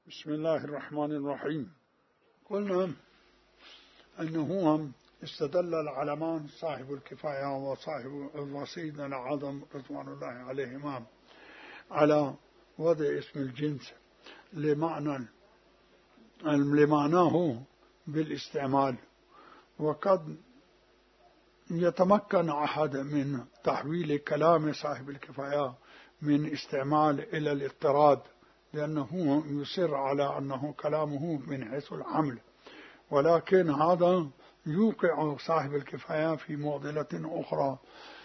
بسم الله الرحمن الرحيم. قلنا أنه استدل العلمان صاحب الكفاية وسيدنا العظم رضوان الله عليهما على وضع اسم الجنس لمعناه بالاستعمال، وقد يتمكن أحد من تحويل كلام صاحب الكفاية من استعمال إلى الاضطراد، لأنه يصر على أنه كلامه من حيث الحمل، ولكن هذا يوقع صاحب الكفاية في معضلة أخرى،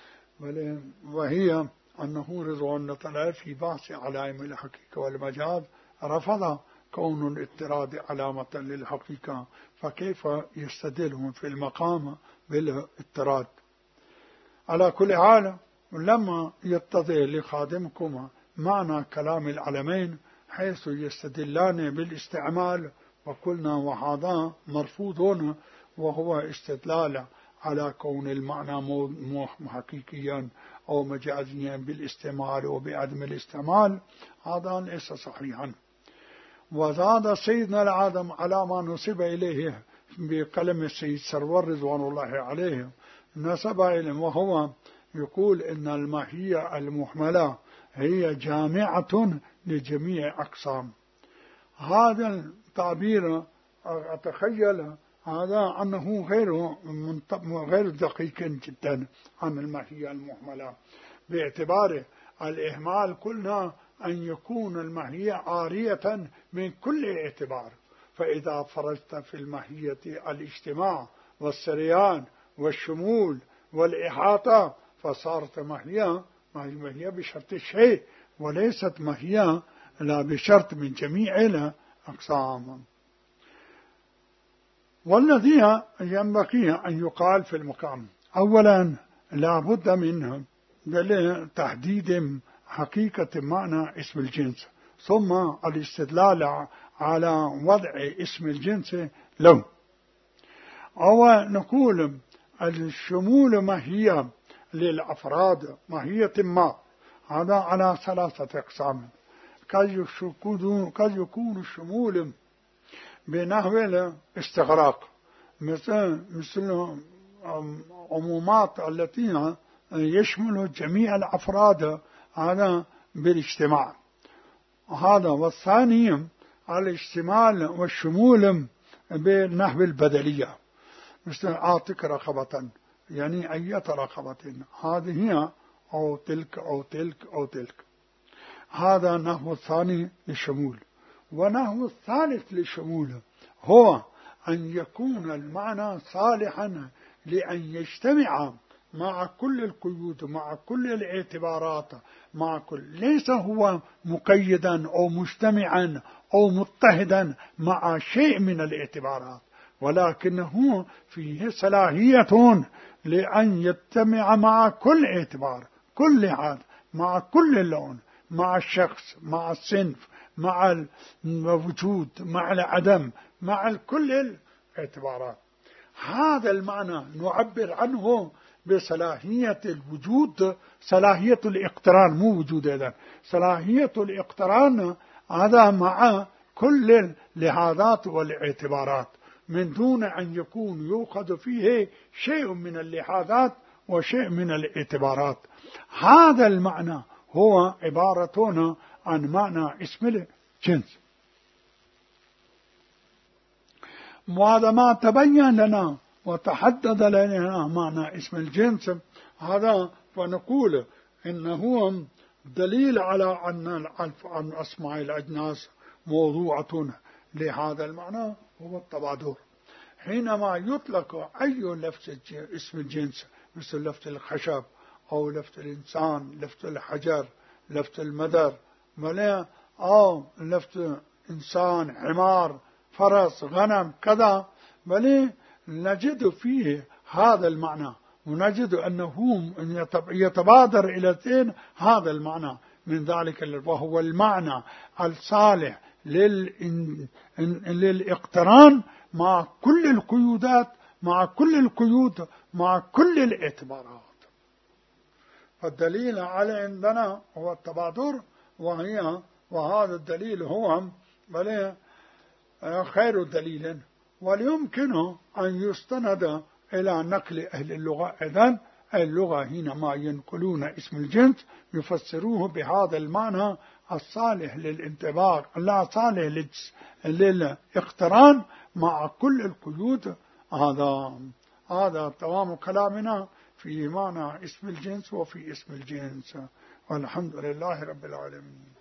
وهي أنه رضوان الله في بحث علائم الحقيقة والمجاز رفض كون الاضطراد علامة للحقيقة، فكيف يستدل في المقام بالاضطراد؟ على كل حال، لما يتضح لخادمكم معنى كلام العلمين حيث يستدلان بالاستعمال، وقلنا وهذا مرفوض، وهو استدلال على كون المعنى حقيقيا أو مجازيا بالاستعمال وبعدم الاستعمال، هذا ليس صحيحا. وزاد سيدنا العظم على ما نسب إليه بكلمة السيد سرور رضوان الله عليه، نسب إليه وهو يقول إن الماهية المحملة هي جامعة لجميع أقسام. هذا التعبير أتخيل هذا أنه غير دقيق جدا عن الماهية المحملة، باعتبار الإهمال قلنا أن يكون الماهية عارية من كل اعتبار، فإذا فرجت في الماهية الاجتماع والسريان والشمول والإحاطة فصارت ماهية بشرط الشيء، وليست ماهية لا بشرط من جميع الأقسام. والذي ينبغي أن يقال في المقام: أولا لا بد من تحديد حقيقة معنى اسم الجنس، ثم الاستدلال على وضع اسم الجنس له. أو نقول الشمول ماهية للأفراد ماهية ما، هذا على ثلاثة أقسام. قد يكون الشمول بنحو الاستغراق، مثل عمومات التي يشمل جميع الأفراد، هذا بالاجتماع هذا. والثاني الاشتمال والشمول بنحو البدلية، مثل أعطيك رقبة، يعني أية رقبة، هذه هي أو تلك أو تلك أو تلك، هذا نحو الثاني للشمول. ونحو الثالث للشمول هو أن يكون المعنى صالحا لأن يجتمع مع كل القيود، مع كل الاعتبارات، مع كل، ليس هو مقيدا أو مجتمعا أو مضطهدا مع شيء من الاعتبارات، ولكنه فيه صلاحية لأن يجتمع مع كل اعتبار، كل هذا، مع كل اللون، مع الشخص، مع الصنف، مع الوجود، مع العدم، مع كل الاعتبارات. هذا المعنى نعبر عنه بصلاحية الوجود، صلاحية الاقتران، مو وجود هذا، صلاحية الاقتران، هذا مع كل اللحاظات والاعتبارات، من دون أن يكون يؤخذ فيه شيء من اللحاظات وشيء من الاعتبارات. هذا المعنى هو عبارة عن معنى اسم الجنس. وهذا ما تبين لنا وتحدد لنا معنى اسم الجنس هذا، فنقول إنه دليل على أن أسماء الأجناس موضوعة لهذا المعنى هو التبادر. حينما يطلق أي لفظ اسم الجنس، مثل لفظ الخشب أو لفظ الإنسان، لفظ الحجر، لفظ المدر، أو لفظ إنسان، حمار، فرس، غنم، كذا، بل نجد فيه هذا المعنى، ونجد أنه يتبادر إلى الذهن هذا المعنى من ذلك، وهو المعنى الصالح للاقتران مع كل القيودات، مع كل القيود، مع كل الاعتبارات. فالدليل على عندنا هو التبادر، وهذا الدليل هو بل خير دليل. ويمكن أن يستند إلى نقل أهل اللغة. إذن اللغة حينما ينقلون اسم الجنس يفسروه بهذا المعنى الصالح للانطباق، لا صالح للاقتران مع كل القيود. هذا تمام كلامنا في معنى اسم الجنس وفي اسم الجنس، والحمد لله رب العالمين.